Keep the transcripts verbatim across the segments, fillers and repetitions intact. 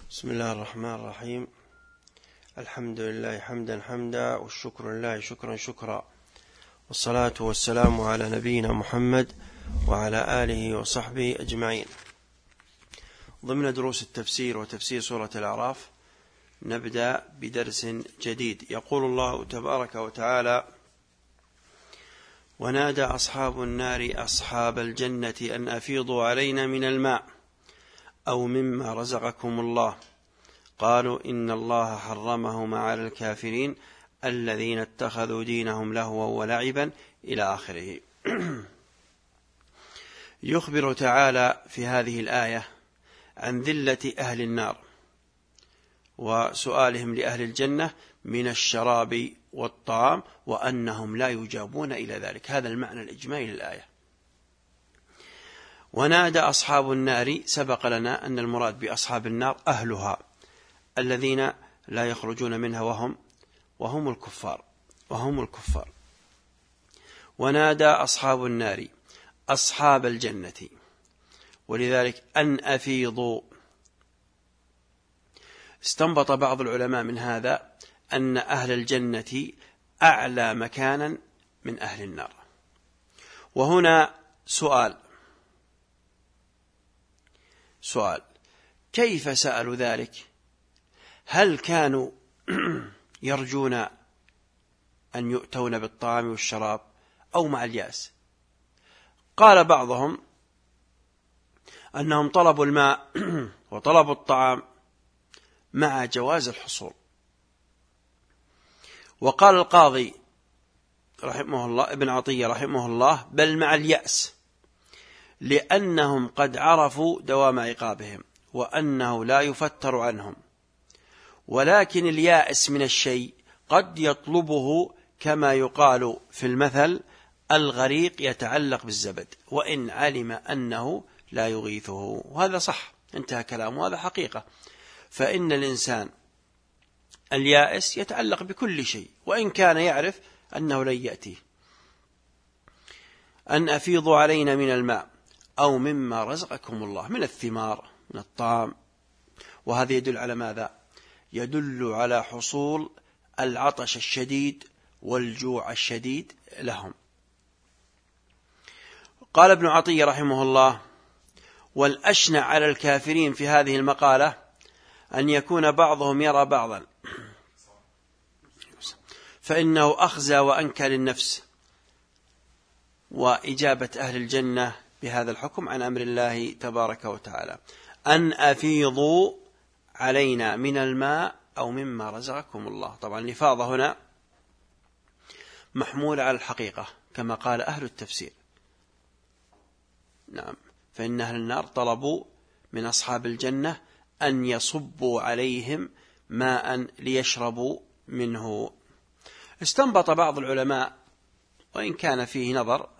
بسم الله الرحمن الرحيم. الحمد لله حمدا حمدا والشكر لله شكرا شكرا، والصلاة والسلام على نبينا محمد وعلى آله وصحبه أجمعين. ضمن دروس التفسير وتفسير سورة الأعراف نبدأ بدرس جديد. يقول الله تبارك وتعالى: ونادى أصحاب النار أصحاب الجنة أن أفيضوا علينا من الماء أو مما رزقكم الله، قالوا إن الله حرمهما على الكافرين الذين اتخذوا دينهم لهوا ولعبا إلى آخره. يخبر تعالى في هذه الآية عن ذلة أهل النار وسؤالهم لأهل الجنة من الشراب والطعام، وأنهم لا يجابون إلى ذلك. هذا المعنى الإجمالي للآية. ونادى أصحاب النار، سبق لنا أن المراد بأصحاب النار أهلها الذين لا يخرجون منها وهم وهم الكفار وهم الكفار. ونادى أصحاب النار أصحاب الجنة، ولذلك أن أفيضوا. استنبط بعض العلماء من هذا أن أهل الجنة أعلى مكانا من أهل النار. وهنا سؤال سؤال كيف سألوا ذلك؟ هل كانوا يرجون أن يؤتون بالطعام والشراب أو مع الياس؟ قال بعضهم أنهم طلبوا الماء وطلبوا الطعام مع جواز الحصول. وقال القاضي رحمه الله ابن عطية رحمه الله بل مع اليأس، لأنهم قد عرفوا دوام عقابهم وأنه لا يفتر عنهم. ولكن اليائس من الشيء قد يطلبه، كما يقال في المثل: الغريق يتعلق بالزبد وإن علم أنه لا يغيثه. وهذا صح، انتهى كلامه، هذا حقيقة. فإن الإنسان اليائس يتعلق بكل شيء وإن كان يعرف أنه لن يأتيه. أن أفيضوا علينا من الماء أو مما رزقكم الله من الثمار من الطعام. وهذا يدل على ماذا؟ يدل على حصول العطش الشديد والجوع الشديد لهم. قال ابن عطية رحمه الله: والأشنع على الكافرين في هذه المقالة أن يكون بعضهم يرى بعضا، فإنه أخزى وأنكى للنفس وإجابة أهل الجنة بهذا الحكم عن أمر الله تبارك وتعالى: أن أفيضوا علينا من الماء أو مما رزقكم الله. طبعا الإفاضة هنا محمولة على الحقيقة كما قال أهل التفسير. نعم، فإن أهل النار طلبوا من أصحاب الجنة أن يصبوا عليهم ماء ليشربوا منه. استنبط بعض العلماء، وإن كان فيه نظر،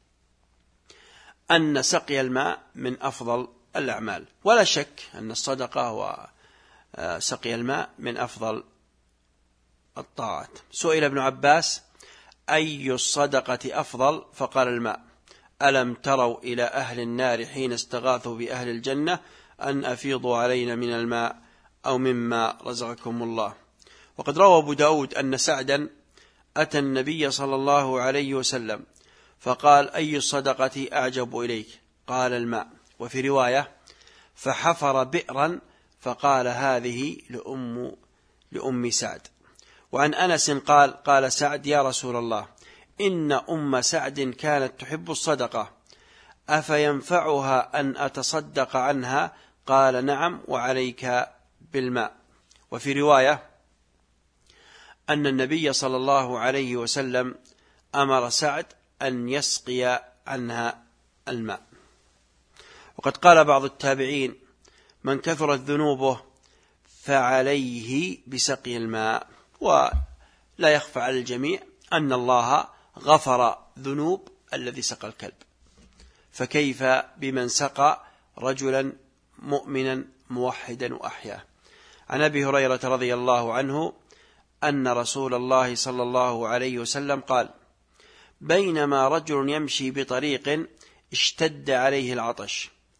أن سقي الماء من أفضل الأعمال، ولا شك أن الصدقة وسقي الماء من أفضل الطاعات. سئل ابن عباس: أي الصدقة أفضل؟ فقال: الماء. ألم تروا إلى أهل النار حين استغاثوا بأهل الجنة أن أفيضوا علينا من الماء أو مما رزقكم الله. وقد روى أبو داود أن سعدا أتى النبي صلى الله عليه وسلم فقال: أي الصدقة أعجب إليك؟ قال: الماء. وفي رواية: فحفر بئرا فقال: هذه لأم, لأم سعد. وعن أنس قال: قال سعد: يا رسول الله، إن أم سعد كانت تحب الصدقة، أفينفعها أن أتصدق عنها؟ قال: نعم، وعليك بالماء. وفي رواية أن النبي صلى الله عليه وسلم أمر سعد أن يسقي عنها الماء. وقد قال بعض التابعين: من كثرت ذنوبه فعليه بسقي الماء. ولا يخفى على الجميع أن الله غفر ذنوب الذي سقى الكلب، فكيف بمن سقى رجلا مؤمنا موحدا وأحياه. عن أبي هريرة رضي الله عنه أن رسول الله صلى الله عليه وسلم قال: بينما رجل يمشي بطريق اشتد عليه العطش،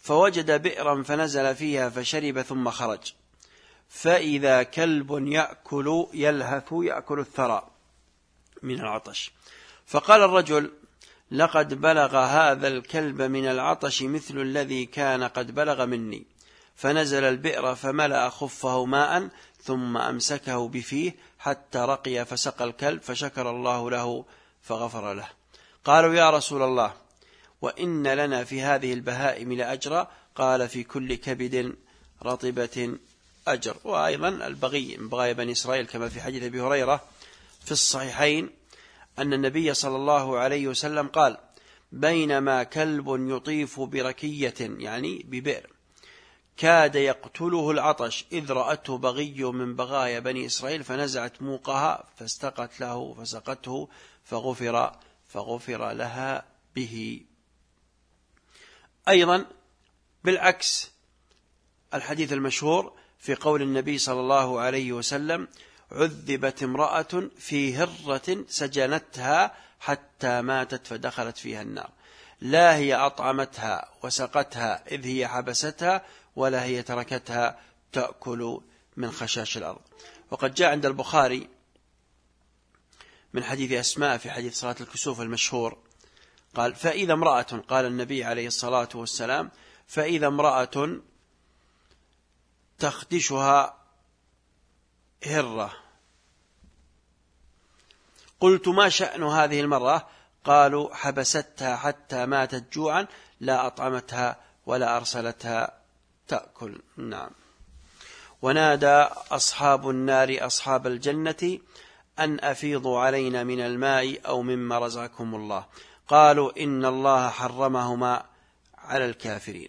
فوجد بئرا فنزل فيها فشرب ثم خرج، فإذا كلب يأكل يلهث يأكل الثرى من العطش، فقال الرجل: لقد بلغ هذا الكلب من العطش مثل الذي كان قد بلغ مني. فنزل البئر فملأ خفه ماء ثم أمسكه بفيه حتى رقي فسقى الكلب، فشكر الله له فغفر له. قالوا: يا رسول الله، وإن لنا في هذه البهائم لأجرا؟ قال: في كل كبد رطبة أجر. وأيضا البغي من بغايا بني إسرائيل، كما في حديث أبي هريرة في الصحيحين أن النبي صلى الله عليه وسلم قال: بينما كلب يطيف بركية، يعني ببئر، كاد يقتله العطش، إذ رأته بغي من بغايا بني إسرائيل فنزعت موقها فاستقت له فسقته فغفر فغفر لها به. أيضا بالعكس الحديث المشهور في قول النبي صلى الله عليه وسلم: عذبت امرأة في هرة سجنتها حتى ماتت فدخلت فيها النار، لا هي أطعمتها وسقتها إذ هي حبستها، ولا هي تركتها تأكل من خشاش الأرض. وقد جاء عند البخاري من حديث أسماء في حديث صلاة الكسوف المشهور قال: فإذا امرأة، قال النبي عليه الصلاة والسلام: فإذا امرأة تخدشها هرة. قلت: ما شأن هذه المرأة؟ قالوا: حبستها حتى ماتت جوعا، لا أطعمتها ولا أرسلتها تأكل. نعم. ونادى أصحاب النار أصحاب الجنة أن أفيضوا علينا من الماء أو مما رزقكم الله. قالوا: إن الله حرمهما على الكافرين.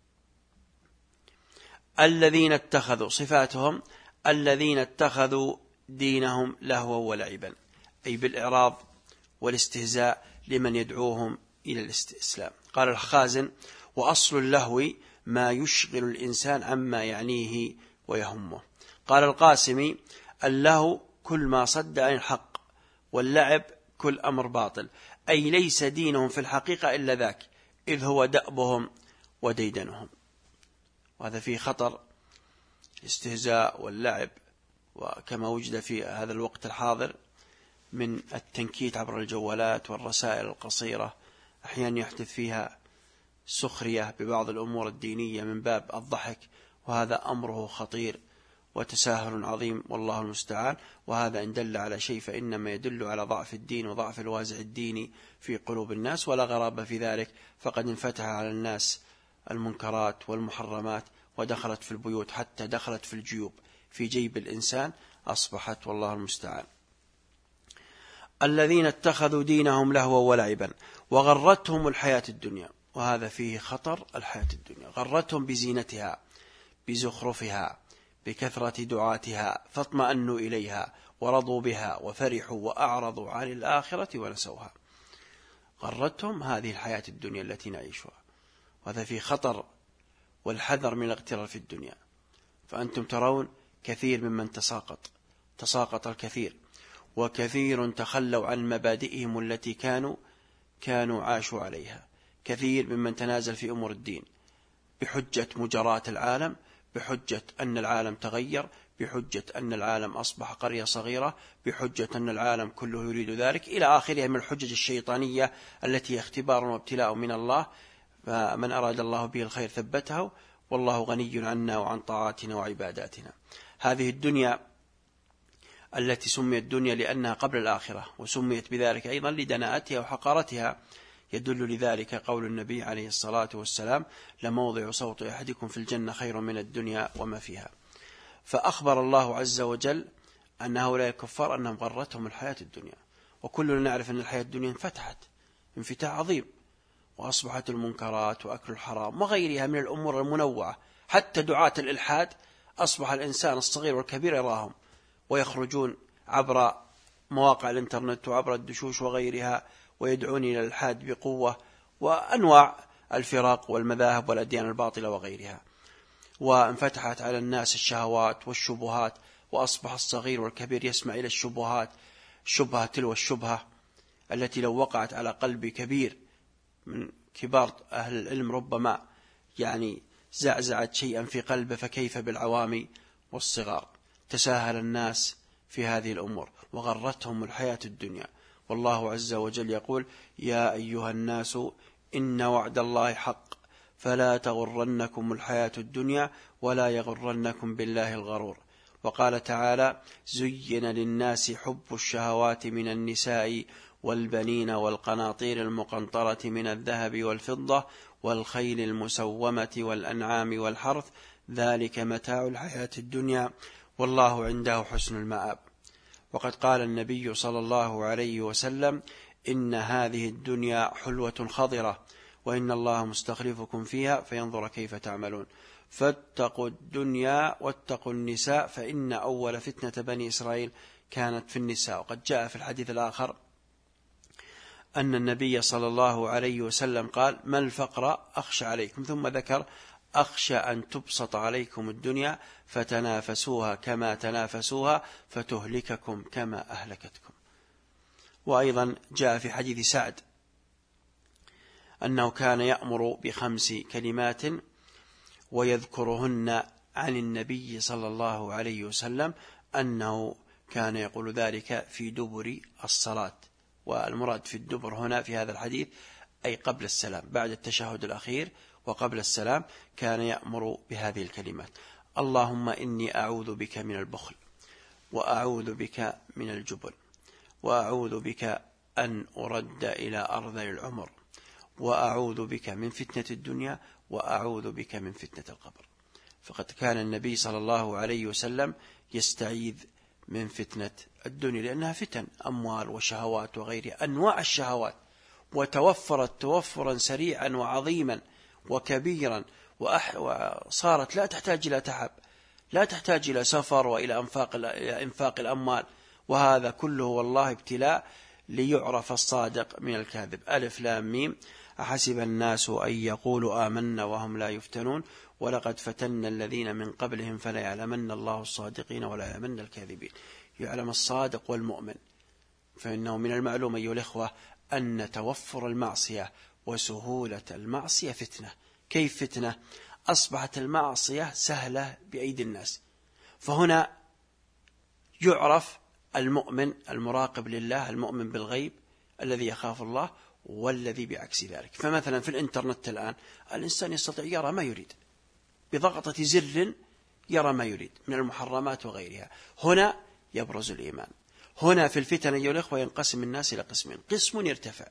الذين اتخذوا، صفاتهم: الذين اتخذوا دينهم لهوا ولعبا، أي بالإعراض والاستهزاء لمن يدعوهم إلى الإسلام. قال الخازن: وأصل اللهو ما يشغل الإنسان عما يعنيه ويهمه. قال القاسمي: اللهو كل ما صد عن الحق، واللعب كل أمر باطل، أي ليس دينهم في الحقيقة إلا ذاك، إذ هو دأبهم وديدنهم. وهذا فيه خطر الاستهزاء واللعب، وكما وجد في هذا الوقت الحاضر من التنكيت عبر الجوالات والرسائل القصيرة، أحيانا يحدث فيها سخرية ببعض الأمور الدينية من باب الضحك، وهذا أمره خطير وتساهل عظيم، والله المستعان. وهذا إن دل على شيء فإنما يدل على ضعف الدين وضعف الوازع الديني في قلوب الناس، ولا غرابة في ذلك، فقد انفتح على الناس المنكرات والمحرمات ودخلت في البيوت، حتى دخلت في الجيوب، في جيب الإنسان أصبحت، والله المستعان. الذين اتخذوا دينهم لهوا ولعبا وغرتهم الحياة الدنيا، وهذا فيه خطر. الحياة الدنيا غرتهم بزينتها، بزخرفها، بكثرة دعاتها، فاطمأنوا إليها ورضوا بها وفرحوا وأعرضوا عن الآخرة ونسوها. غرتهم هذه الحياة الدنيا التي نعيشها، وهذا فيه خطر والحذر من الاغترار في الدنيا. فأنتم ترون كثير ممن تساقط تساقط الكثير، وكثير تخلوا عن مبادئهم التي كانوا كانوا عاشوا عليها. كثير ممن تنازل في أمور الدين بحجة مجراة العالم، بحجة أن العالم تغير، بحجة أن العالم أصبح قرية صغيرة، بحجة أن العالم كله يريد ذلك، إلى آخرها من الحجج الشيطانية التي هي اختبار وابتلاء من الله. فمن أراد الله به الخير ثبته، والله غني عنا وعن طاعاتنا وعباداتنا. هذه الدنيا التي سميت دنيا لأنها قبل الآخرة، وسميت بذلك أيضا لدناءتها وحقارتها، يدل لذلك قول النبي عليه الصلاة والسلام: لموضع صوت أحدكم في الجنة خير من الدنيا وما فيها. فأخبر الله عز وجل أن هؤلاء الكفار أنهم غرتهم الحياة الدنيا، وكلنا نعرف أن الحياة الدنيا انفتحت انفتاح عظيم، وأصبحت المنكرات وأكل الحرام وغيرها من الأمور المنوعة، حتى دعاة الإلحاد أصبح الإنسان الصغير والكبير يراهم ويخرجون عبر مواقع الإنترنت وعبر الدشوش وغيرها ويدعون إلى الإلحاد بقوة، وأنواع الفرق والمذاهب والأديان الباطلة وغيرها. وانفتحت على الناس الشهوات والشبهات، وأصبح الصغير والكبير يسمع إلى الشبهات، شبهة تلو الشبهة التي لو وقعت على قلب كبير من كبار أهل العلم ربما يعني زعزعت شيئا في قلبه، فكيف بالعوام والصغار. تساهل الناس في هذه الأمور وغرتهم الحياة الدنيا. والله عز وجل يقول: يا أيها الناس إن وعد الله حق فلا تغرنكم الحياة الدنيا ولا يغرنكم بالله الغرور. وقال تعالى: زين للناس حب الشهوات من النساء والبنين والقناطير المقنطرة من الذهب والفضة والخيل المسومة والأنعام والحرث ذلك متاع الحياة الدنيا والله عنده حسن المآب. وقد قال النبي صلى الله عليه وسلم: إن هذه الدنيا حلوة خضرة وإن الله مستخلفكم فيها فينظر كيف تعملون، فاتقوا الدنيا واتقوا النساء فإن أول فتنة بني إسرائيل كانت في النساء. وقد جاء في الحديث الآخر أن النبي صلى الله عليه وسلم قال: ما الفقر أخشى عليكم، ثم ذكر: أخشى أن تبسط عليكم الدنيا فتنافسوها كما تنافسوها فتهلككم كما أهلكتكم. وأيضا جاء في حديث سعد أنه كان يأمر بخمس كلمات ويذكرهن عن النبي صلى الله عليه وسلم أنه كان يقول ذلك في دبر الصلاة. والمراد في الدبر هنا في هذا الحديث أي قبل السلام، بعد التشهد الأخير وقبل السلام كان يأمر بهذه الكلمات: اللهم إني أعوذ بك من البخل، وأعوذ بك من الجبن، وأعوذ بك أن أرد إلى أرذل العمر، وأعوذ بك من فتنة الدنيا، وأعوذ بك من فتنة القبر. فقد كان النبي صلى الله عليه وسلم يستعيذ من فتنة الدنيا لأنها فتن، أموال وشهوات وغيرها، أنواع الشهوات، وتوفرت توفرا سريعا وعظيما وكبيرا، وصارت لا تحتاج إلى تعب، لا تحتاج إلى سفر وإلى أنفاق, إلى إنفاق الأموال. وهذا كله والله ابتلاء ليعرف الصادق من الكاذب. ألف لام ميم: أحسب الناس أن يقولوا آمنا وهم لا يفتنون ولقد فتنا الذين من قبلهم فلا يعلمن الله الصادقين ولا يعلمن الكاذبين. يعلم الصادق والمؤمن. فإنه من المعلوم أيها الإخوة أن توفر المعصية وسهولة المعصية فتنة. كيف فتنة؟ أصبحت المعصية سهلة بأيدي الناس، فهنا يعرف المؤمن المراقب لله، المؤمن بالغيب الذي يخاف الله، والذي بعكس ذلك. فمثلا في الإنترنت الآن الإنسان يستطيع يرى ما يريد بضغطة زر، يرى ما يريد من المحرمات وغيرها. هنا يبرز الإيمان. هنا في الفتن أيها الأخوة ينقسم الناس إلى قسمين: قسم يرتفع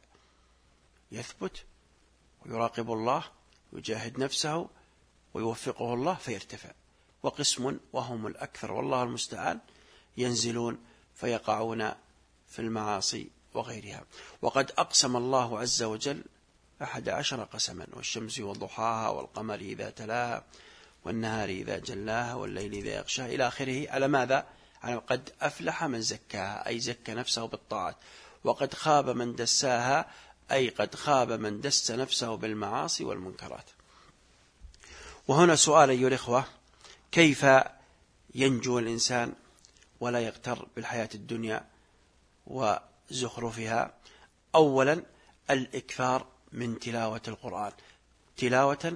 يثبت ويراقب الله ويجاهد نفسه ويوفقه الله فيرتفع، وقسم وهم الأكثر والله المستعان ينزلون فيقعون في المعاصي وغيرها. وقد أقسم الله عز وجل أحد عشر قسما: والشمس وضحاها والقمر إذا تلاها والنهار إذا جلاها والليل إذا يغشاها، إلى آخره. على ماذا؟ على قد أفلح من زكاها، أي زكى نفسه بالطاعات، وقد خاب من دساها، أي قد خاب من دس نفسه بالمعاصي والمنكرات. وهنا سؤال أيها الإخوة: كيف ينجو الإنسان ولا يغتر بالحياة الدنيا وزخرفها؟ أولا الإكثار من تلاوة القرآن تلاوة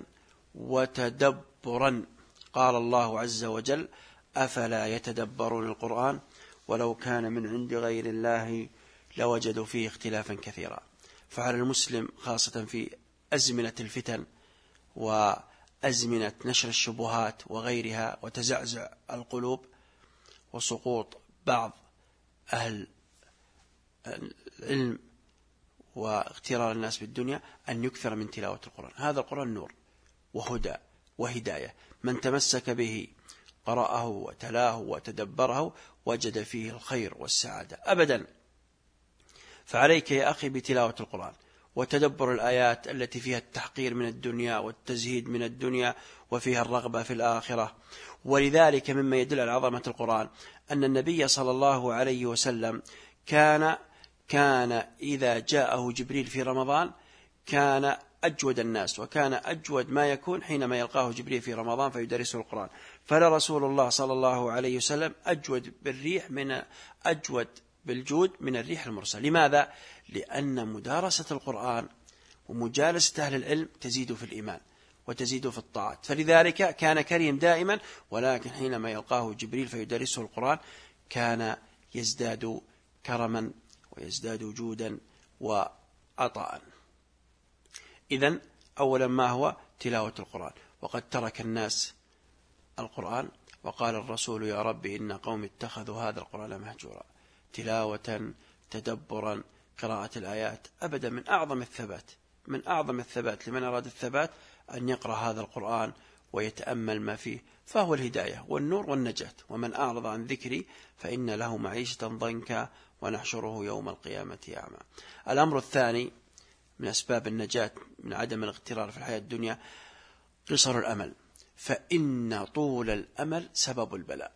وتدبرا. قال الله عز وجل: أفلا يتدبرون القرآن ولو كان من عند غير الله لوجدوا فيه اختلافا كثيرا. فعلى المسلم خاصة في أزمنة الفتن وأزمنة نشر الشبهات وغيرها وتزعزع القلوب وسقوط بعض أهل العلم واغترار الناس بالدنيا أن يكثر من تلاوة القرآن. هذا القرآن نور وهدى وهداية، من تمسك به قرأه وتلاه وتدبره وجد فيه الخير والسعادة أبدا. فعليك يا أخي بتلاوة القرآن وتدبر الآيات التي فيها التحقير من الدنيا والتزهيد من الدنيا وفيها الرغبة في الآخرة. ولذلك مما يدل على عظمة القرآن أن النبي صلى الله عليه وسلم كان كان إذا جاءه جبريل في رمضان كان أجود الناس، وكان أجود ما يكون حينما يلقاه جبريل في رمضان فيدرسه القرآن. فلا رسول الله صلى الله عليه وسلم أجود بالريح من أجود بالجود من الريح المرسل. لماذا؟ لأن مدارسة القرآن ومجالسة أهل العلم تزيد في الإيمان وتزيد في الطاعات. فلذلك كان كريم دائما، ولكن حينما يلقاه جبريل فيدرسه القرآن كان يزداد كرما ويزداد جودا وعطاء. إذن أولا ما هو تلاوة القرآن، وقد ترك الناس القرآن، وقال الرسول يا رب إن قوم اتخذوا هذا القرآن مهجورا. تلاوة، تدبرا، قراءة الآيات، أبدا من أعظم الثبات، من أعظم الثبات لمن أراد الثبات أن يقرأ هذا القرآن ويتأمل ما فيه، فهو الهداية والنور والنجاة. ومن أعرض عن ذكري فإن له معيشة ضنكا ونحشره يوم القيامة أعمى. الأمر الثاني من أسباب النجاة من عدم الاغترار في الحياة الدنيا قصر الأمل، فإن طول الأمل سبب البلاء.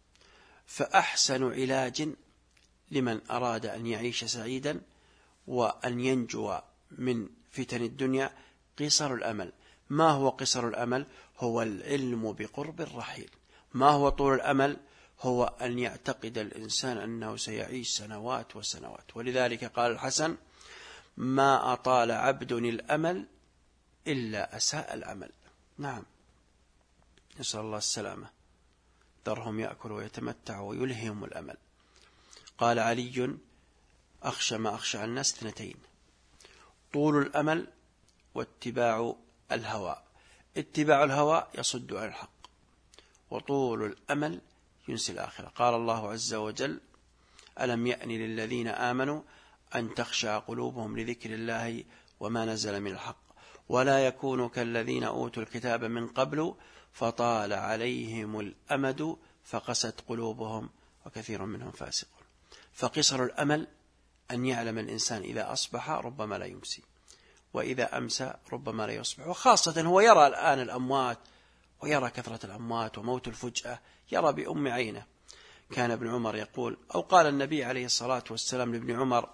فأحسن علاج لمن أراد أن يعيش سعيدا وأن ينجو من فتن الدنيا قصر الأمل. ما هو قصر الأمل؟ هو العلم بقرب الرحيل. ما هو طول الأمل؟ هو أن يعتقد الإنسان أنه سيعيش سنوات وسنوات. ولذلك قال الحسن ما أطال عبد الأمل إلا أساء العمل. نعم، نسأل الله السلامة. ذرهم يأكل ويتمتع ويلههم الأمل. قال علي أخشى ما أخشى الناس اثنتين: طول الأمل واتباع الهوى. اتباع الهوى يصد عن الحق، وطول الأمل ينسي الآخرة. قال الله عز وجل ألم يأن للذين آمنوا أن تخشع قلوبهم لذكر الله وما نزل من الحق ولا يكونوا كالذين أوتوا الكتاب من قبل فطال عليهم الأمد فقست قلوبهم وكثير منهم فاسقون. فقصر الأمل أن يعلم الإنسان إذا أصبح ربما لا يمسي، وإذا أمسى ربما لا يصبح. وخاصة هو يرى الآن الأموات ويرى كثرة الأموات وموت الفجأة، يرى بأم عينه. كان ابن عمر يقول، أو قال النبي عليه الصلاة والسلام لابن عمر: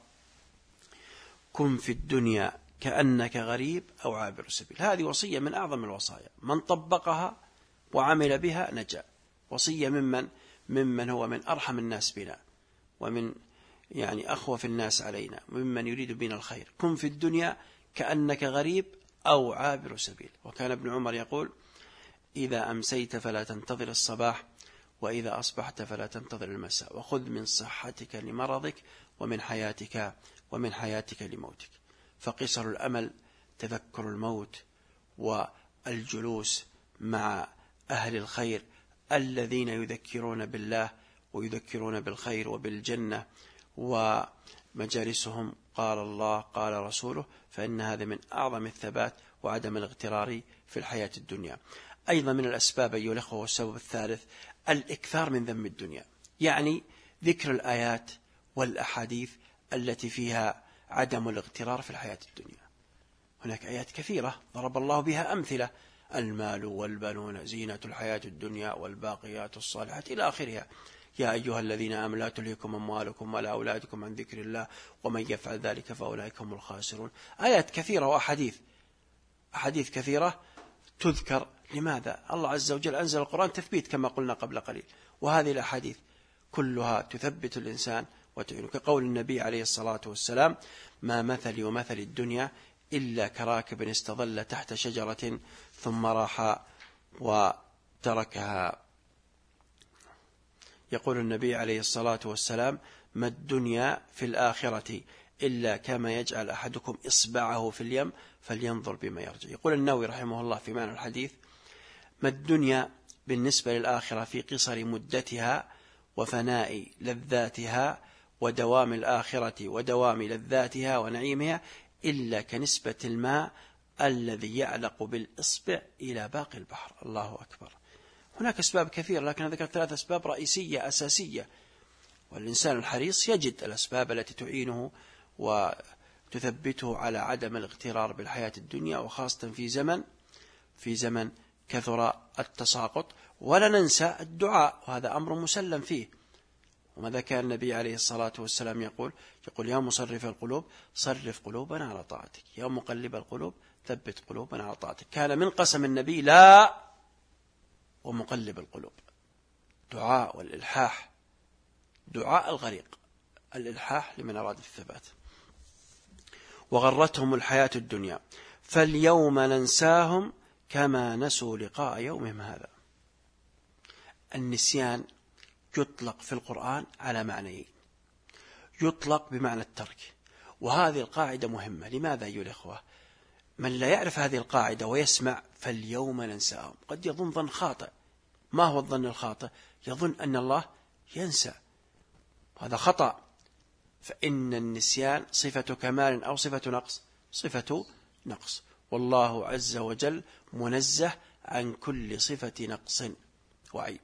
كن في الدنيا كأنك غريب أو عابر سبيل. هذه وصية من أعظم الوصايا، من طبقها وعمل بها نجا. وصية ممن ممن هو من أرحم الناس بنا ومن يعني أخوف الناس علينا وممن يريد بنا الخير. كن في الدنيا كأنك غريب أو عابر سبيل. وكان ابن عمر يقول: إذا أمسيت فلا تنتظر الصباح، وإذا أصبحت فلا تنتظر المساء، وخذ من صحتك لمرضك ومن حياتك ومن حياتك لموتك. فقصر الأمل تذكر الموت والجلوس مع أهل الخير الذين يذكرون بالله ويذكرون بالخير وبالجنة ومجالسهم قال الله قال رسوله، فإن هذا من أعظم الثبات وعدم الاغترار في الحياة الدنيا. أيضا من الأسباب أيها الأخوة، والسبب الثالث الإكثار من ذم الدنيا، يعني ذكر الآيات والأحاديث التي فيها عدم الاغترار في الحياة الدنيا. هناك آيات كثيرة ضرب الله بها أمثلة: المال والبنون زينة الحياة الدنيا والباقيات الصالحات إلى آخرها. يا أيها الذين آمنوا لا تلهكم أموالكم ولا أولادكم عن ذكر الله ومن يفعل ذلك فأولئك هم الخاسرون. آيات كثيرة وأحاديث أحاديث كثيرة تذكر. لماذا؟ الله عز وجل أنزل القرآن تثبيت كما قلنا قبل قليل، وهذه الأحاديث كلها تثبت الإنسان وتعينه. كقول النبي عليه الصلاة والسلام: ما مثلي ومثل الدنيا إلا كراكب استظل تحت شجرة ثم راح وتركها. يقول النبي عليه الصلاة والسلام: ما الدنيا في الآخرة إلا كما يجعل أحدكم إصبعه في اليم فلينظر بما يرجع. يقول النووي رحمه الله في معنى الحديث: ما الدنيا بالنسبة للآخرة في قصر مدتها وفناء لذاتها ودوام الآخرة ودوام لذاتها ونعيمها إلا كنسبة الماء الذي يعلق بالإصبع إلى باقي البحر. الله أكبر. هناك أسباب كثيرة، لكن ذكرت ثلاث أسباب رئيسية أساسية، والإنسان الحريص يجد الأسباب التي تعينه وتثبته على عدم الاغترار بالحياة الدنيا، وخاصة في زمن في زمن كثر التساقط. ولا ننسى الدعاء، وهذا أمر مسلم فيه. وماذا كان النبي عليه الصلاة والسلام يقول؟ يقول: يا مصرف القلوب صرف قلوبنا على طاعتك، يا مقلب القلوب ثبت قلوبنا على طاعتك. كان من قسم النبي لا ومقلب القلوب. دعاء والإلحاح، دعاء الغريق، الإلحاح لمن أراد الثبات. وغرتهم الحياة الدنيا فاليوم ننساهم كما نسوا لقاء يومهم هذا. النسيان يطلق في القرآن على معنيين، يطلق بمعنى الترك، وهذه القاعدة مهمة. لماذا أيها الأخوة؟ من لا يعرف هذه القاعدة ويسمع فاليوم ننساهم قد يظن ظن خاطئ. ما هو الظن الخاطئ؟ يظن أن الله ينسى، هذا خطأ. فإن النسيان صفة كمال أو صفة نقص؟ صفة نقص، والله عز وجل منزه عن كل صفة نقص وعيب.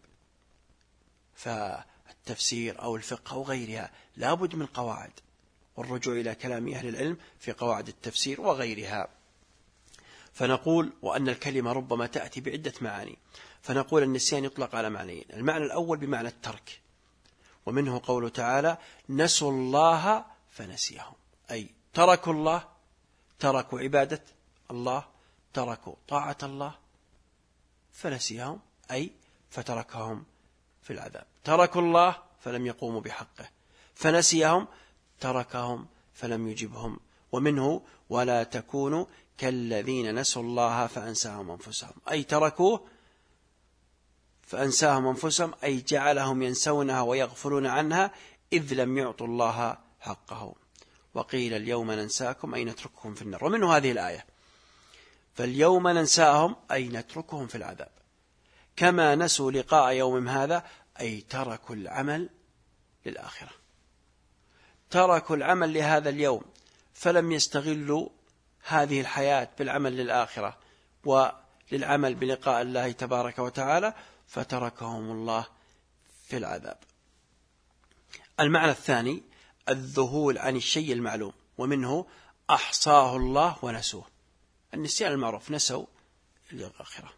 فالتفسير أو الفقه أو غيرها لابد من قواعد، والرجوع إلى كلام أهل العلم في قواعد التفسير وغيرها. فنقول وأن الكلمة ربما تأتي بعدة معاني، فنقول النسيان يطلق على معنيين. المعنى الأول بمعنى الترك، ومنه قوله تعالى نسوا الله فنسيهم، أي تركوا الله، تركوا عبادة الله، تركوا طاعة الله، فنسيهم أي فتركهم في العذاب. تركوا الله فلم يقوموا بحقه، فنسيهم تركهم فلم يجبهم. ومنه ولا تكونوا كالذين نسوا الله فأنساهم أنفسهم، أي تركوه فأنساهم أنفسهم، أي جعلهم ينسونها ويغفلون عنها إذ لم يعطوا الله حقه. وقيل اليوم ننساكم أي نتركهم في النار. ومنه هذه الآية فاليوم ننساهم أي نتركهم في العذاب. كما نسوا لقاء يومهم هذا أي تركوا العمل للآخرة، تركوا العمل لهذا اليوم، فلم يستغلوا هذه الحياة بالعمل للآخرة وللعمل بلقاء الله تبارك وتعالى، فتركهم الله في العذاب. المعنى الثاني الذهول عن الشيء المعلوم، ومنه أحصاه الله ونسوه. النسيان المعروف نسوا للآخرة.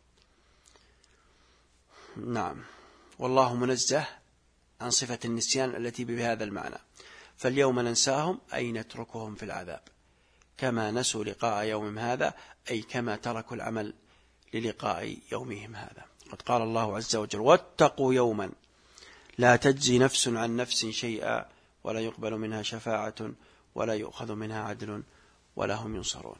نعم، والله منزه عن صفة النسيان التي بهذا المعنى. فاليوم ننساهم أي نتركهم في العذاب. كما نسوا لقاء يومهم هذا أي كما تركوا العمل للقاء يومهم هذا. قد قال الله عز وجل واتقوا يوما لا تجزي نفس عن نفس شيئا ولا يقبل منها شفاعة ولا يؤخذ منها عدل ولا هم ينصرون.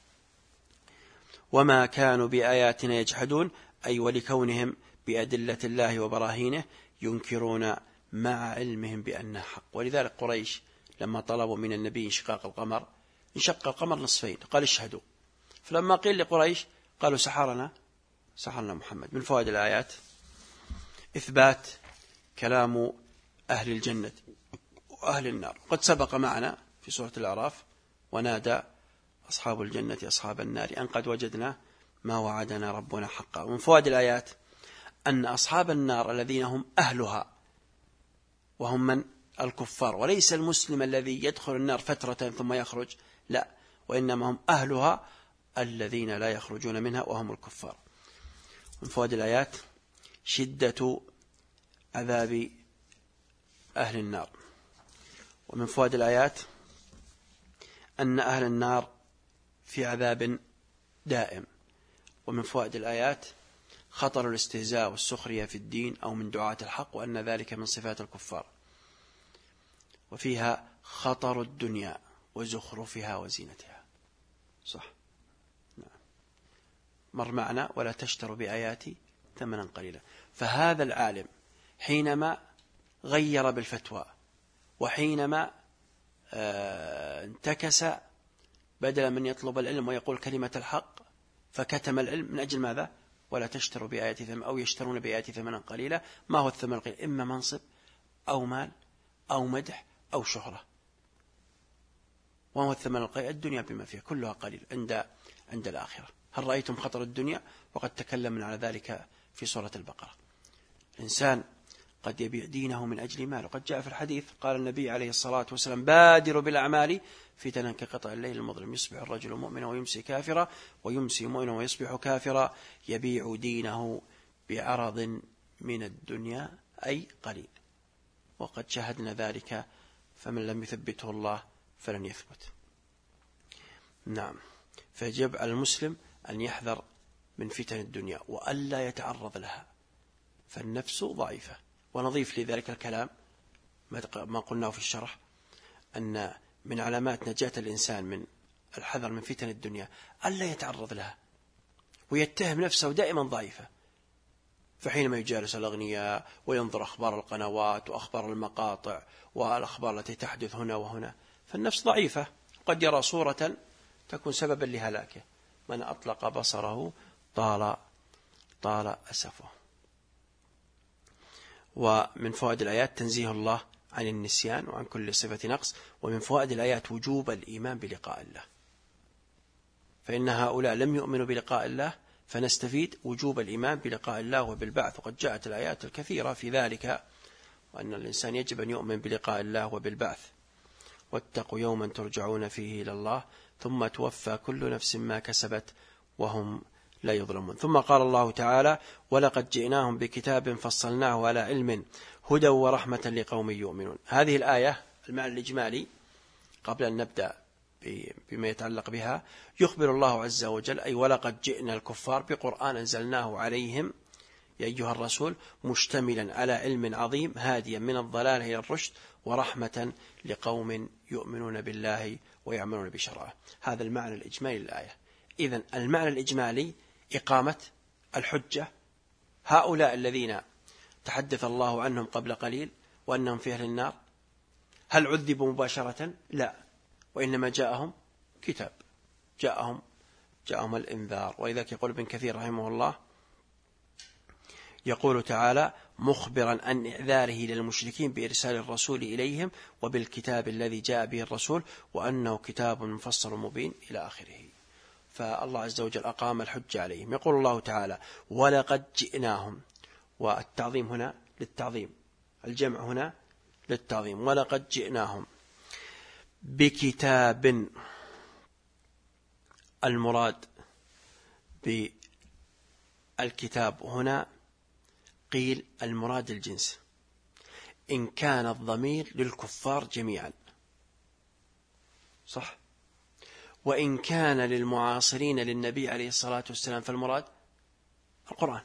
وما كانوا بآياتنا يجحدون أي ولكونهم بأدلة الله وبراهينه ينكرون مع علمهم بأنه حق. ولذلك قريش لما طلبوا من النبي انشقاق القمر انشق القمر نصفين، قال اشهدوا. فلما قيل لقريش قالوا سحرنا سحرنا محمد. من فوائد الآيات إثبات كلام أهل الجنة وأهل النار. قد سبق معنا في سورة الأعراف ونادى أصحاب الجنة أصحاب النار أن قد وجدنا ما وعدنا ربنا حقا. ومن فوائد الآيات أن أصحاب النار الذين هم أهلها وهم من الكفار، وليس المسلم الذي يدخل النار فترة ثم يخرج، لا، وإنما هم أهلها الذين لا يخرجون منها وهم الكفار. من فوائد الآيات شدة عذاب أهل النار. ومن فوائد الآيات أن أهل النار في عذاب دائم. ومن فوائد الآيات خطر الاستهزاء والسخرية في الدين أو من دعاة الحق، وأن ذلك من صفات الكفار. وفيها خطر الدنيا وزخرفها وزينتها. صح، نعم. مر معنا ولا تشتروا بآياتي ثمنا قليلا. فهذا العالم حينما غير بالفتوى وحينما انتكس بدلا من يطلب العلم ويقول كلمة الحق فكتم العلم من أجل ماذا؟ ولا تشتروا بآياتي ثمنا أو يشترون بآياتي ثمنا قليلا. ما هو الثمن القليل؟ إما منصب أو مال أو مدح أو شهرة. وما هو الثمن القليل؟ الدنيا بما فيها كلها قليل عند عند الآخرة. هل رأيتم خطر الدنيا؟ وقد تكلمنا على ذلك في سورة البقرة. الإنسان قد يبيع دينه من أجل مال. وقد جاء في الحديث قال النبي عليه الصلاة والسلام بادروا بالأعمال فتنا كقطع الليل المظلم يصبح الرجل مؤمنا ويمسي كافرا ويمسي مؤمنا ويصبح كافرا يبيع دينه بعرض من الدنيا أي قليل. وقد شاهدنا ذلك، فمن لم يثبته الله فلن يثبت. نعم، فيجب على المسلم أن يحذر من فتن الدنيا وألا يتعرض لها، فالنفس ضعيفة. ونضيف لذلك الكلام ما قلناه في الشرح أن من علامات نجاة الإنسان من الحذر من فتن الدنيا ألا يتعرض لها. ويتهم نفسه دائما ضعيفة. فحينما يجالس الأغنياء وينظر أخبار القنوات وأخبار المقاطع والأخبار التي تحدث هنا وهنا، فالنفس ضعيفة، قد يرى صورة تكون سببا لهلاكه. من أطلق بصره طال طال أسفه. ومن فوائد الآيات تنزيه الله عن النسيان وعن كل صفة نقص. ومن فوائد الآيات وجوب الإيمان بلقاء الله، فإن هؤلاء لم يؤمنوا بلقاء الله، فنستفيد وجوب الإيمان بلقاء الله وبالبعث. وقد جاءت الآيات الكثيرة في ذلك، وأن الإنسان يجب أن يؤمن بلقاء الله وبالبعث. واتقوا يوما ترجعون فيه إلى الله ثم توفى كل نفس ما كسبت وهم لا يظلمون. ثم قال الله تعالى: ولقد جئناهم بكتاب فصلناه على علم هدى ورحمة لقوم يؤمنون. هذه الآية المعنى الإجمالي قبل أن نبدأ بما يتعلق بها، يخبر الله عز وجل أي ولقد جئنا الكفار بقرآن أنزلناه عليهم يا أيها الرسول مشتملا على علم عظيم هاديا من الضلال إلى الرشد ورحمة لقوم يؤمنون بالله ويعملون بشرعه. هذا المعنى الإجمالي للآية. إذن المعنى الإجمالي إقامة الحجة. هؤلاء الذين تحدث الله عنهم قبل قليل وأنهم في أهل النار، هل عذبوا مباشرة؟ لا، وإنما جاءهم كتاب، جاءهم جاءهم الإنذار. ولذلك يقول ابن كثير رحمه الله، يقول تعالى: مخبرا عن إعذاره للمشركين بإرسال الرسول إليهم وبالكتاب الذي جاء به الرسول وأنه كتاب مفصل مبين إلى آخره. فالله عز وجل أقام الحجة عليهم. يقول الله تعالى: ولقد جئناهم، والتعظيم هنا للتعظيم، الجمع هنا للتعظيم. ولقد جئناهم بكتاب، المراد بالكتاب هنا قيل المراد الجنس، إن كان الضمير للكفار جميعا صح، وإن كان للمعاصرين للنبي عليه الصلاة والسلام فالمراد القرآن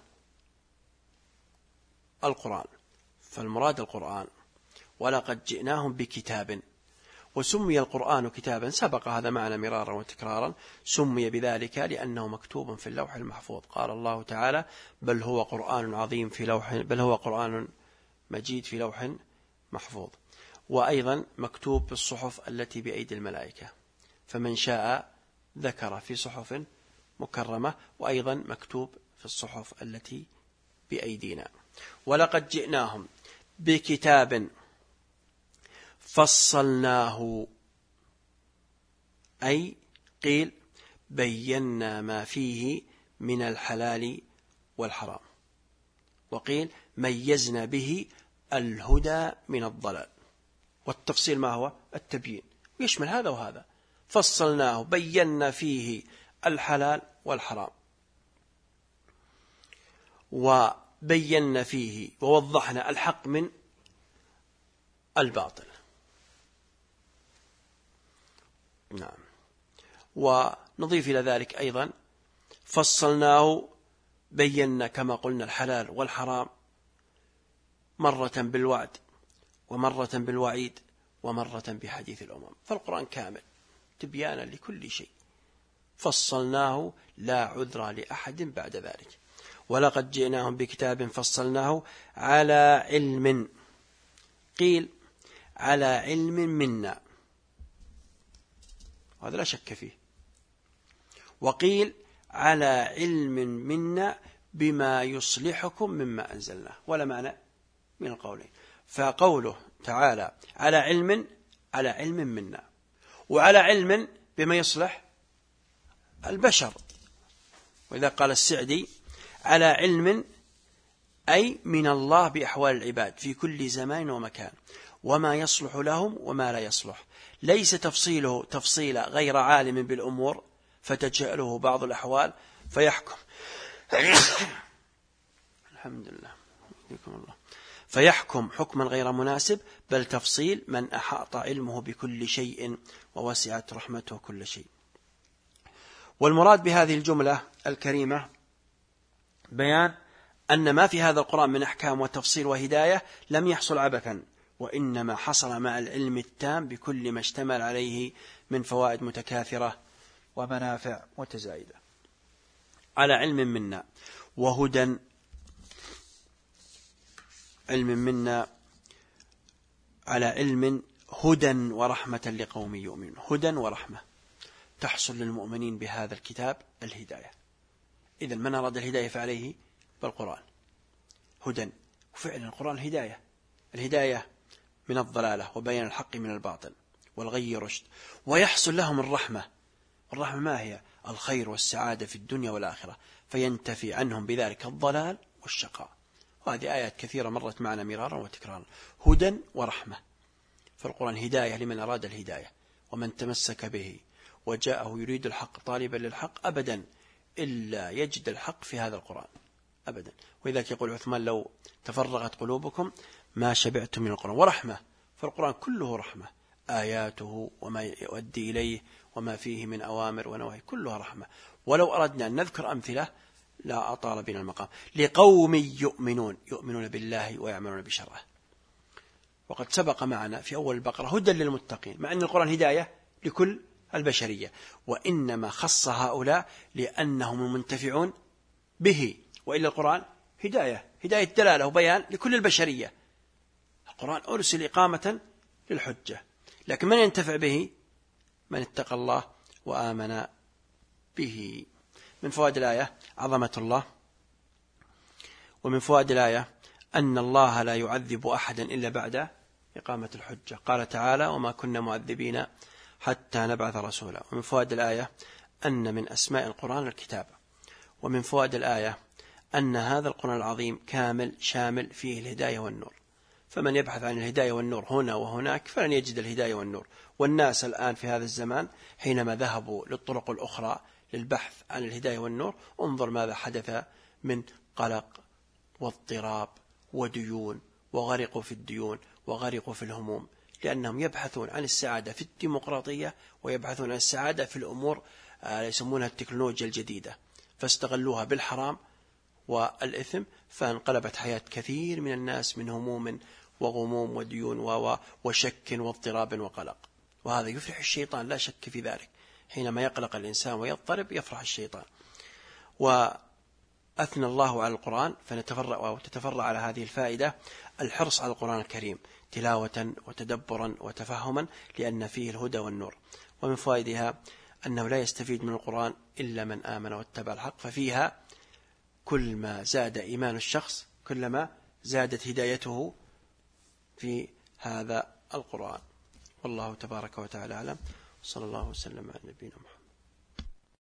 القرآن فالمراد القرآن. ولقد جئناهم بكتاب، وسمي القرآن كتابا، سبق هذا معنا مرارا وتكرارا، سمي بذلك لأنه مكتوب في اللوح المحفوظ. قال الله تعالى: بل هو قرآن عظيم في لوح بل هو قرآن مجيد في لوح محفوظ. وأيضا مكتوب في الصحف التي بأيدي الملائكة، فمن شاء ذكر في صحف مكرمة، وأيضا مكتوب في الصحف التي بأيدينا. ولقد جئناهم بكتاب فصلناه، أي قيل بينا ما فيه من الحلال والحرام، وقيل ميزنا به الهدى من الضلال. والتفصيل ما هو؟ التبيين، ويشمل هذا وهذا. فصلناه بينا فيه الحلال والحرام، وبينا فيه ووضحنا الحق من الباطل. نعم. ونضيف إلى ذلك أيضا فصلناه، بينا كما قلنا الحلال والحرام مرة بالوعد ومرة بالوعيد ومرة بحديث الأمم. فالقرآن كامل تبيانا لكل شيء، فصلناه لا عذر لأحد بعد ذلك. ولقد جئناهم بكتاب فصلناه على علم، قيل على علم منا، وهذا لا شك فيه، وقيل على علم منا بما يصلحكم مما أنزلناه، ولا معنى من القولين. فقوله تعالى على علم، على علم منا، وعلى علم بما يصلح البشر. وإذا قال السعدي على علم أي من الله بأحوال العباد في كل زمان ومكان، وما يصلح لهم وما لا يصلح، ليس تفصيله تفصيل غير عالم بالأمور فتجهله بعض الأحوال فيحكم الحمد لله الله فيحكم حكما غير مناسب، بل تفصيل من أحاط علمه بكل شيء ووسعت رحمته كل شيء. والمراد بهذه الجملة الكريمة بيان أن ما في هذا القرآن من أحكام وتفصيل وهداية لم يحصل عبثا، وإنما حصل مع العلم التام بكل ما اشتمل عليه من فوائد متكاثرة ومنافع متزايدة. على علم منا وهدى علم منا على علم هدى ورحمة لقوم يؤمنون. هدى ورحمة تحصل للمؤمنين بهذا الكتاب الهداية. إذن من أراد الهداية فعليه بالقرآن. هدى، وفعلا القرآن هداية، الهداية من الضلالة وبيان الحق من الباطل والغي رشد، ويحصل لهم الرحمة. الرحمة ما هي؟ الخير والسعادة في الدنيا والآخرة، فينتفي عنهم بذلك الضلال والشقاء. وهذه آيات كثيرة مرت معنا مرارا وتكرارا. هدى ورحمة، فالقرآن هداية لمن أراد الهداية، ومن تمسك به وجاءه يريد الحق طالبا للحق أبدا إلا يجد الحق في هذا القرآن أبدا. وإذا يقول عثمان لو تفرغت قلوبكم ما شبعتم من القرآن. ورحمة، فالقرآن كله رحمة، آياته وما يؤدي إليه وما فيه من أوامر ونواهي كلها رحمة. ولو أردنا أن نذكر أمثلة لا أطال بنا المقام. لقوم يؤمنون، يؤمنون بالله ويعملون بشرعه. وقد سبق معنا في أول البقرة هدى للمتقين، مع أن القرآن هداية لكل البشرية، وإنما خص هؤلاء لأنهم المنتفعون به، وإلا القرآن هداية هداية دلالة وبيان لكل البشرية. القرآن أرسل إقامة للحجة، لكن من ينتفع به؟ من اتقى الله وآمن به. من فوائد الآية عظمة الله، ومن فوائد الآية أن الله لا يعذب أحدا إلا بعد إقامة الحجة. قال تعالى وما كنا معذبين حتى نبعث رسولا. ومن فوائد الآية أن من أسماء القرآن الكتاب. ومن فوائد الآية أن هذا القرآن العظيم كامل شامل فيه الهداية والنور، فمن يبحث عن الهداية والنور هنا وهناك فلن يجد الهداية والنور. والناس الآن في هذا الزمان حينما ذهبوا للطرق الأخرى للبحث عن الهداية والنور، انظر ماذا حدث من قلق واضطراب وديون، وغرقوا في الديون وغرقوا في الهموم، لأنهم يبحثون عن السعادة في الديمقراطية ويبحثون عن السعادة في الأمور يسمونها التكنولوجيا الجديدة، فاستغلوها بالحرام والإثم، فانقلبت حياة كثير من الناس من هموم وغموم وديون وشك واضطراب وقلق. وهذا يفرح الشيطان لا شك في ذلك، حينما يقلق الإنسان ويضطرب يفرح الشيطان. وأثنى الله على القرآن، فنتفرع وتتفرع على هذه الفائدة الحرص على القرآن الكريم تلاوة وتدبرا وتفهما، لأن فيه الهدى والنور. ومن فوائدها أنه لا يستفيد من القرآن إلا من آمن واتبع الحق، ففيها كل ما زاد إيمان الشخص كلما زادت هدايته في هذا القرآن. والله تبارك وتعالى أعلم، صلى الله وسلم على نبينا محمد.